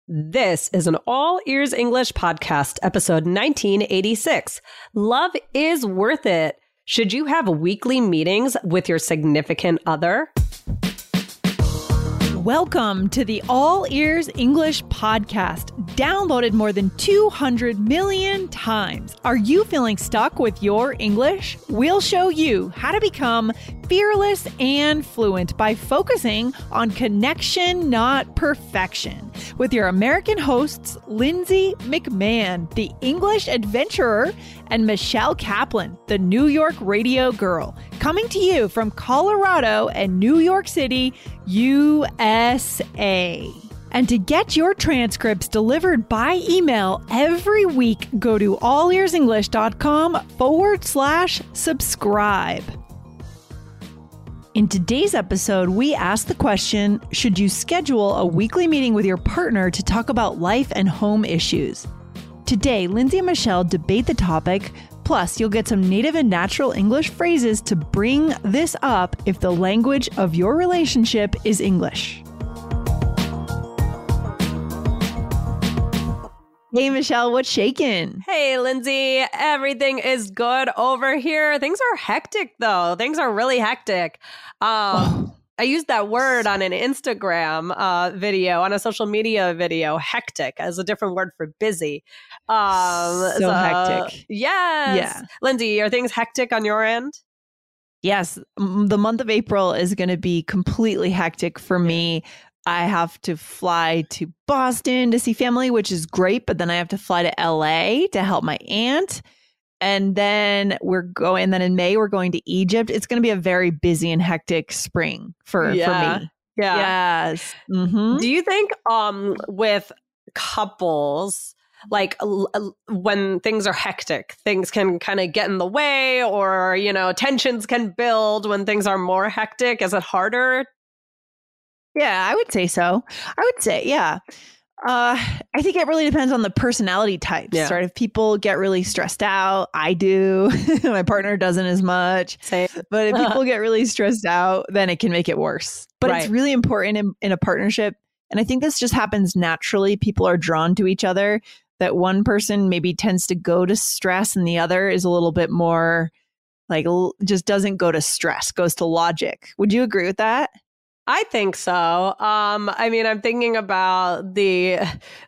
This is an All Ears English podcast, episode 1986. Love is worth it. Should you have weekly meetings with your significant other? Welcome to the All Ears English podcast, downloaded more than 200 million times. Are you feeling stuck with your English? We'll show you how to become fearless and fluent by focusing on connection, not perfection. With your American hosts, Lindsay McMahon, the English adventurer, and Michelle Kaplan, the New York radio girl, coming to you from Colorado and New York City, USA. And to get your transcripts delivered by email every week, go to allearsenglish.com/subscribe. In today's episode, we ask the question, should you schedule a weekly meeting with your partner to talk about life and home issues? Today, Lindsay and Michelle debate the topic, plus you'll get some native and natural English phrases to bring this up if the language of your relationship is English. Hey, Michelle, what's shaking? Hey, Lindsay. Everything is good over here. Things are hectic, though. Things are really hectic. I used that word on an Instagram video, on a social media video, hectic, as a different word for busy. So hectic. Yes. Yeah. Lindsay, are things hectic on your end? Yes. The month of April is going to be completely hectic for me. I have to fly to Boston to see family, which is great. But then I have to fly to LA to help my aunt. And then in May, we're going to Egypt. It's going to be a very busy and hectic spring for me. Yeah. Yes. Mm-hmm. Do you think with couples, like when things are hectic, things can kind of get in the way, or, tensions can build when things are more hectic? Is it harder? Yeah, I would say so. Yeah. I think it really depends on the personality types, right? If people get really stressed out, I do. My partner doesn't as much. Same. But if people get really stressed out, then it can make it worse. But It's really important in a partnership. And I think this just happens naturally. People are drawn to each other, that one person maybe tends to go to stress and the other is a little bit more like just doesn't go to stress, goes to logic. Would you agree with that? I think so. I'm thinking about the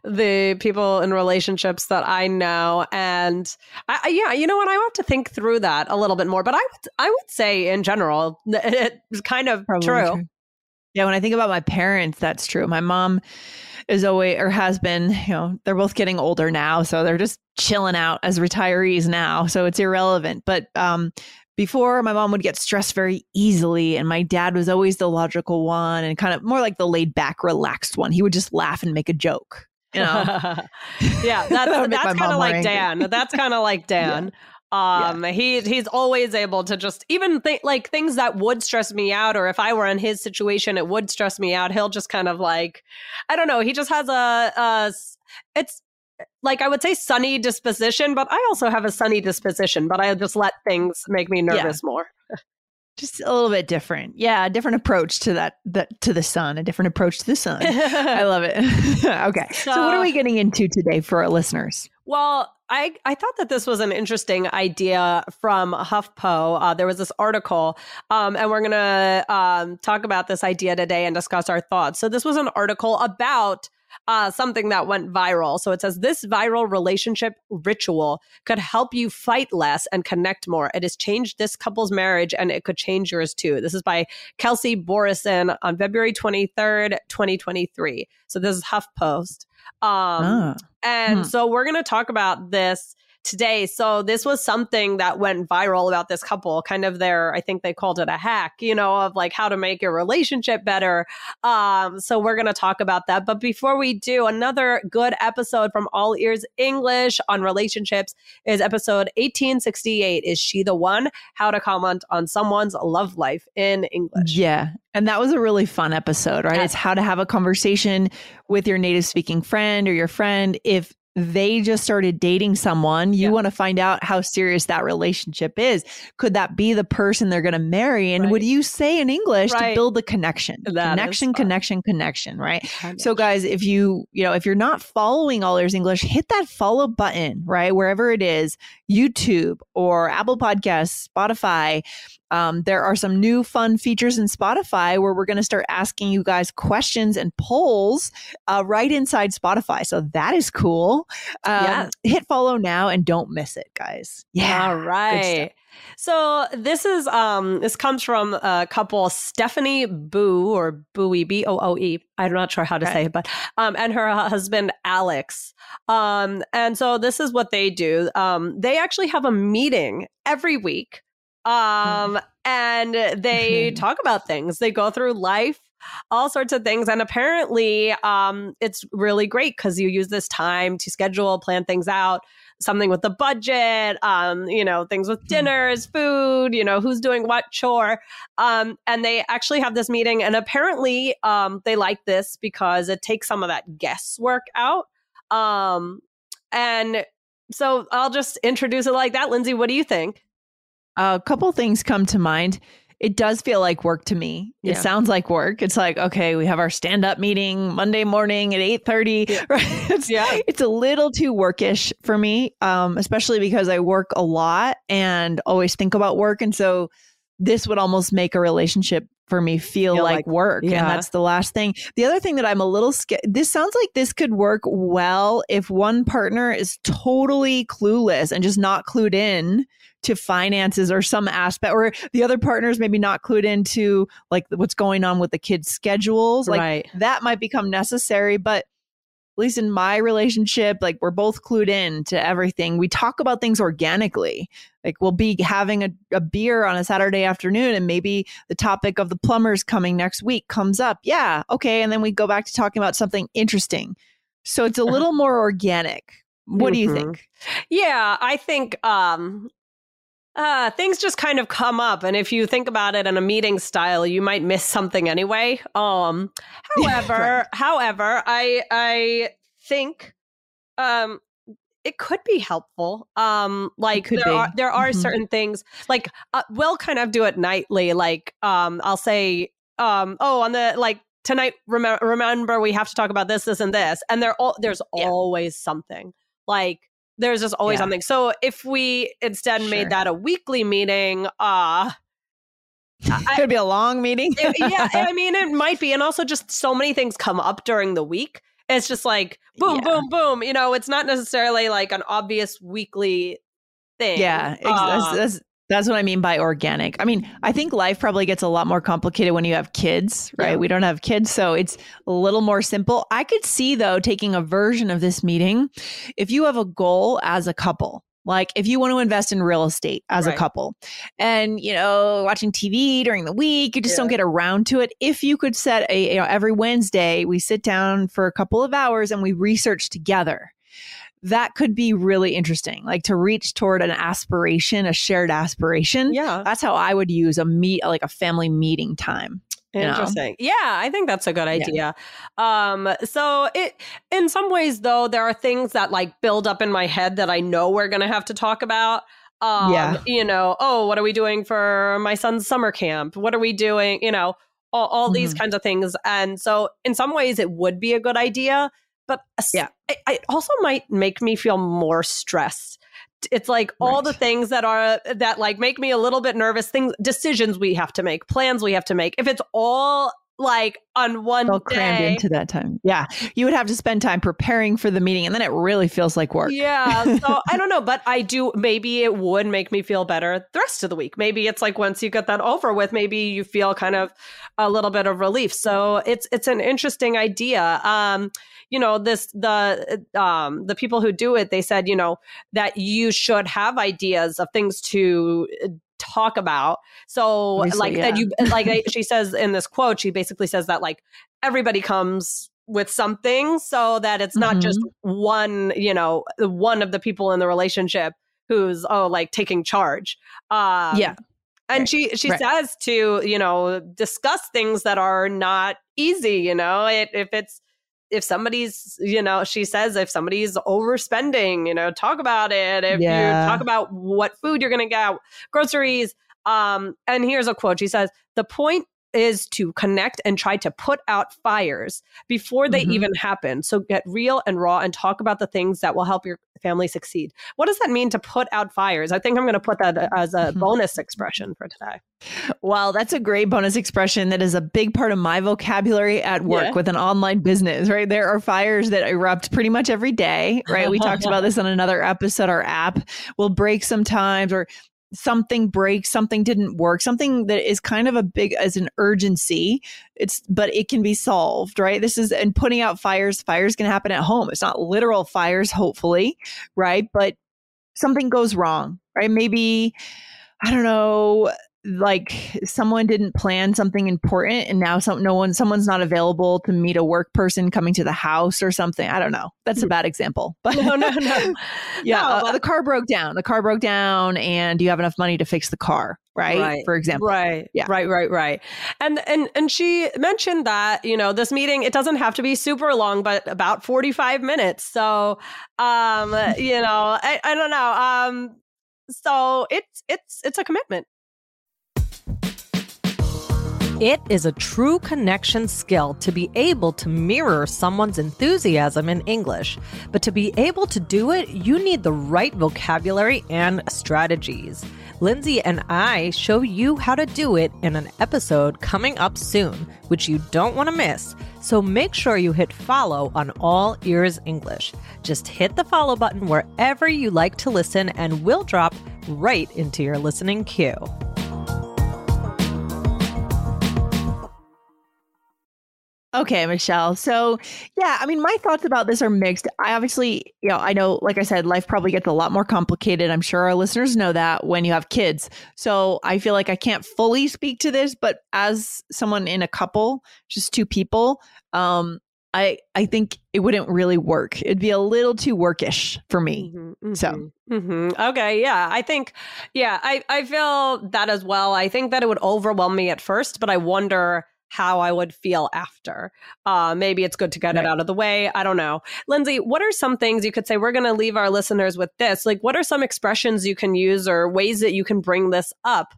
people in relationships that I know, and you know what? I have to think through that a little bit more. But I would say in general, it's kind of true. Yeah, when I think about my parents, that's true. My mom is always, or has been, they're both getting older now, so they're just chilling out as retirees now. So it's irrelevant. But before, my mom would get stressed very easily, and my dad was always the logical one and kind of more like the laid back, relaxed one. He would just laugh and make a joke. Yeah, that's kind of like Dan. That's kind of like Dan. He's always able to just even like things that would stress me out, or if I were in his situation, it would stress me out. He'll just kind of like, I don't know. He just has it's like, I would say sunny disposition, but I also have a sunny disposition, but I just let things make me nervous more. Just a little bit different. Yeah. A different approach to to the sun, a different approach to the sun. I love it. Okay. So what are we getting into today for our listeners? Well, I thought that this was an interesting idea from HuffPo. There was this article, and we're going to talk about this idea today and discuss our thoughts. So this was an article about something that went viral. So it says, this viral relationship ritual could help you fight less and connect more. It has changed this couple's marriage, and it could change yours too. This is by Kelsey Borison on February 23rd, 2023. So this is HuffPost. So we're going to talk about this today. So this was something that went viral about this couple, kind of I think they called it a hack, of like how to make your relationship better. So we're going to talk about that. But before we do, another good episode from All Ears English on relationships is episode 1868. Is she the one? How to comment on someone's love life in English. Yeah. And that was a really fun episode, right? It's how to have a conversation with your native speaking friend or your friend if they just started dating someone. You want to find out how serious that relationship is. Could that be the person they're going to marry? And what do you say in English to build the connection? Connection, right? So guys, if if you're not following All Ears English, hit that follow button, right? Wherever it is, YouTube or Apple Podcasts, Spotify. There are some new fun features in Spotify where we're going to start asking you guys questions and polls right inside Spotify. So that is cool. Hit follow now and don't miss it, guys. Yeah. All right. So this comes from a couple, Stephanie Boo or Booey, Booe. I'm not sure how to say it, but and her husband Alex. And so this is what they do. They actually have a meeting every week. And they talk about things. They go through life, all sorts of things. And apparently, it's really great because you use this time to schedule, plan things out, something with the budget, things with dinners, food, who's doing what chore. And they actually have this meeting. And apparently, they like this because it takes some of that guesswork out. And so I'll just introduce it like that. Lindsay, what do you think? A couple things come to mind. It does feel like work to me. It sounds like work. It's like, okay, we have our stand-up meeting Monday morning at 8:30. Yeah. Right? It's a little too workish for me, especially because I work a lot and always think about work. And so this would almost make a relationship for me feel like work. Yeah. And that's the last thing. The other thing that I'm a little scared, this sounds like this could work well if one partner is totally clueless and just not clued in to finances or some aspect, or the other partner's maybe not clued into like what's going on with the kids' schedules. Like that might become necessary, but at least in my relationship, like we're both clued in to everything. We talk about things organically. Like we'll be having a beer on a Saturday afternoon and maybe the topic of the plumbers coming next week comes up. Yeah. Okay. And then we go back to talking about something interesting. So it's a little more organic. What do you think? Yeah, I think, things just kind of come up, and if you think about it in a meeting style, you might miss something anyway. However, I think it could be helpful. There are certain things like we'll kind of do it nightly. Like I'll say, on the tonight. Remember, we have to talk about this, and this, and there's always something like. There's just always something. So if we instead made that a weekly meeting, could be a long meeting. It might be. And also just so many things come up during the week. It's just like, boom, boom, boom. It's not necessarily like an obvious weekly thing. Yeah, that's what I mean by organic. I mean, I think life probably gets a lot more complicated when you have kids, right? Yeah. We don't have kids, so it's a little more simple. I could see, though, taking a version of this meeting, if you have a goal as a couple, like if you want to invest in real estate as a couple and, watching TV during the week, you just don't get around to it. If you could set every Wednesday, we sit down for a couple of hours and we research together. That could be really interesting, like to reach toward an aspiration, a shared aspiration. Yeah. That's how I would use a family meeting time. Interesting. Yeah, I think that's a good idea. So in some ways, though, there are things that like build up in my head that I know we're going to have to talk about. What are we doing for my son's summer camp? What are we doing? All these kinds of things. And so in some ways it would be a good idea. But it also might make me feel more stressed. It's like all the things that like make me a little bit nervous, decisions we have to make, plans we have to make. If it's all like on one day. Crammed into that time. Yeah. You would have to spend time preparing for the meeting and then it really feels like work. Yeah. So I don't know, but maybe it would make me feel better the rest of the week. Maybe it's like once you get that over with, maybe you feel kind of a little bit of relief. So it's an interesting idea. The people who do it, they said, that you should have ideas of things to talk about. So she says in this quote, she basically says that like everybody comes with something so that it's not just one of the people in the relationship who's taking charge. And she says to, discuss things that are not easy, if it's if somebody's, she says if somebody's overspending, talk about it. If you talk about what food you're going to get, groceries. And here's a quote. She says, "The point is to connect and try to put out fires before they even happen. So get real and raw and talk about the things that will help your family succeed." What does that mean, to put out fires? I think I'm going to put that as a bonus expression for today. Well, that's a great bonus expression. That is a big part of my vocabulary at work with an online business, right? There are fires that erupt pretty much every day, right? We talked about this on another episode. Our app will break sometimes, or something breaks, something didn't work, something that is kind of as an urgency. But it can be solved, right? And putting out fires can happen at home. It's not literal fires, hopefully, right? But something goes wrong, right? Maybe, I don't know, like someone didn't plan something important and now someone's not available to meet a work person coming to the house or something. I don't know. That's a bad example. But no. The car broke down and you have enough money to fix the car, right? For example. Right. Yeah. Right. And she mentioned that, this meeting, it doesn't have to be super long, but about 45 minutes. So, I don't know. So it's a commitment. It is a true connection skill to be able to mirror someone's enthusiasm in English. But to be able to do it, you need the right vocabulary and strategies. Lindsay and I show you how to do it in an episode coming up soon, which you don't want to miss. So make sure you hit follow on All Ears English. Just hit the follow button wherever you like to listen, and we'll drop right into your listening queue. Okay, Michelle. So my thoughts about this are mixed. I obviously, I know, like I said, life probably gets a lot more complicated. I'm sure our listeners know that when you have kids. So I feel like I can't fully speak to this, but as someone in a couple, just two people, I think it wouldn't really work. It'd be a little too workish for me. Okay. Yeah. I think, I feel that as well. I think that it would overwhelm me at first, but I wonder how I would feel after. Maybe it's good to get it out of the way. I don't know. Lindsay, what are some things you could say? We're going to leave our listeners with this. Like, what are some expressions you can use or ways that you can bring this up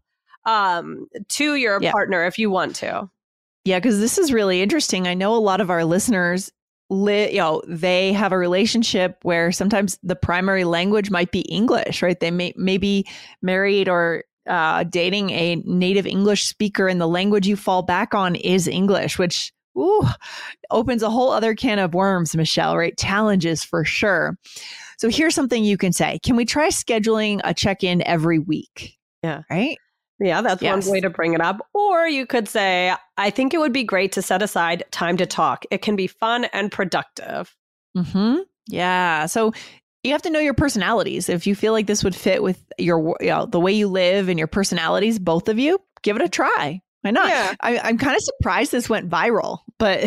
to your partner if you want to? Yeah, because this is really interesting. I know a lot of our listeners, they have a relationship where sometimes the primary language might be English, right? They may be married or dating a native English speaker, and the language you fall back on is English, which opens a whole other can of worms, Michelle, right? Challenges for sure. So here's something you can say. Can we try scheduling a check-in every week? Yeah. Right? Yeah, that's one way to bring it up. Or you could say, I think it would be great to set aside time to talk. It can be fun and productive. Yeah. So you have to know your personalities. If you feel like this would fit with your, the way you live and your personalities, both of you, give it a try. Why not? Yeah. I'm kind of surprised this went viral, but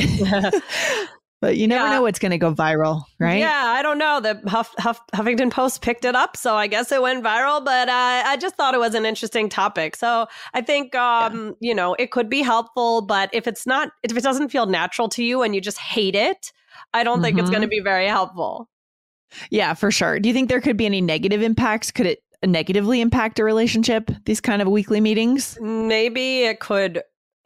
but you never know what's going to go viral, right? Yeah, I don't know. The Huffington Post picked it up, so I guess it went viral. But I just thought it was an interesting topic. So I think it could be helpful. But if it doesn't feel natural to you and you just hate it, I don't think it's going to be very helpful. Yeah, for sure. Do you think there could be any negative impacts? Could it negatively impact a relationship, these kind of weekly meetings? Maybe it could.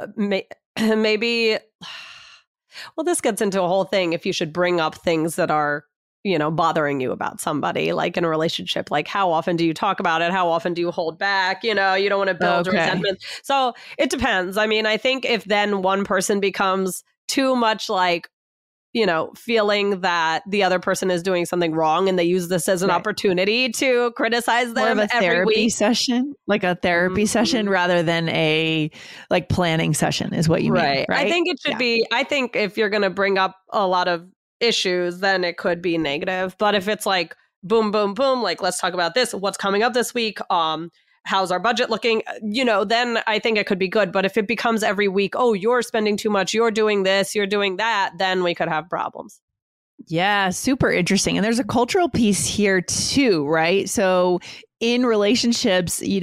Maybe. Well, this gets into a whole thing if you should bring up things that are, bothering you about somebody, like in a relationship. Like, how often do you talk about it? How often do you hold back? You don't want to build resentment. So it depends. I mean, I think if then one person becomes too much like, feeling that the other person is doing something wrong and they use this as an opportunity to criticize them. More of a therapy session, like a therapy session rather than a planning session is what you mean, right? I think it should be, I think if you're going to bring up a lot of issues, then it could be negative. But if it's like, boom, boom, boom, like, let's talk about this, what's coming up this week, how's our budget looking? Then I think it could be good. But if it becomes every week, oh, you're spending too much, you're doing this, you're doing that, then we could have problems. Yeah, super interesting. And there's a cultural piece here too, right? So in relationships,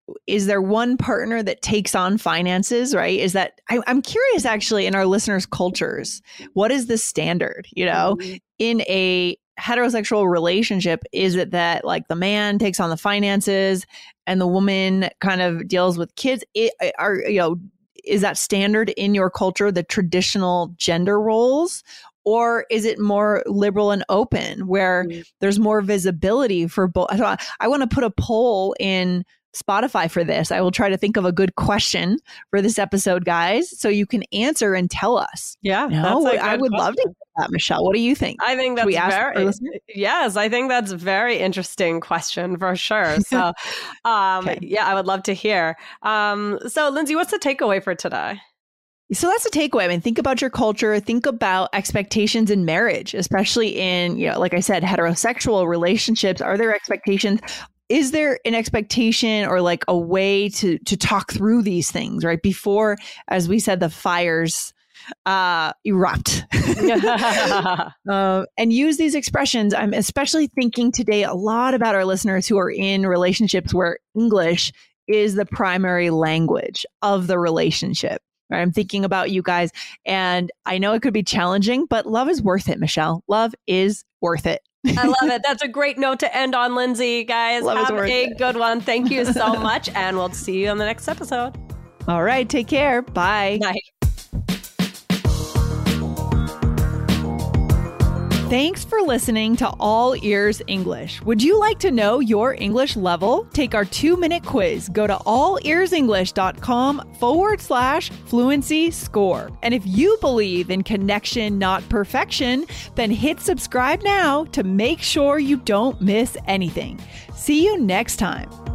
is there one partner that takes on finances, right? Is that, I'm curious actually in our listeners' cultures, what is the standard, in a heterosexual relationship? Is it that like the man takes on the finances and the woman kind of deals with kids? Is that standard in your culture, the traditional gender roles? Or is it more liberal and open where there's more visibility for both? I want to put a poll in Spotify for this. I will try to think of a good question for this episode, guys, so you can answer and tell us. Yeah, I would love to hear that, Michelle. What do you think? I think that's I think that's a very interesting question for sure. So, yeah, I would love to hear. So, Lindsay, what's the takeaway for today? So that's a takeaway. I mean, think about your culture, think about expectations in marriage, especially in, like I said, heterosexual relationships. Are there expectations? Is there an expectation or like a way to talk through these things, right? Before, as we said, the fires erupt. And use these expressions. I'm especially thinking today a lot about our listeners who are in relationships where English is the primary language of the relationship. Right? I'm thinking about you guys, and I know it could be challenging, but love is worth it, Michelle. Love is worth it. I love it. That's a great note to end on, Lindsay. Guys, have a good one. Thank you so much, and we'll see you on the next episode. All right. Take care. Bye. Bye. Thanks for listening to All Ears English. Would you like to know your English level? Take our 2-minute quiz. Go to allearsenglish.com/fluency score. And if you believe in connection, not perfection, then hit subscribe now to make sure you don't miss anything. See you next time.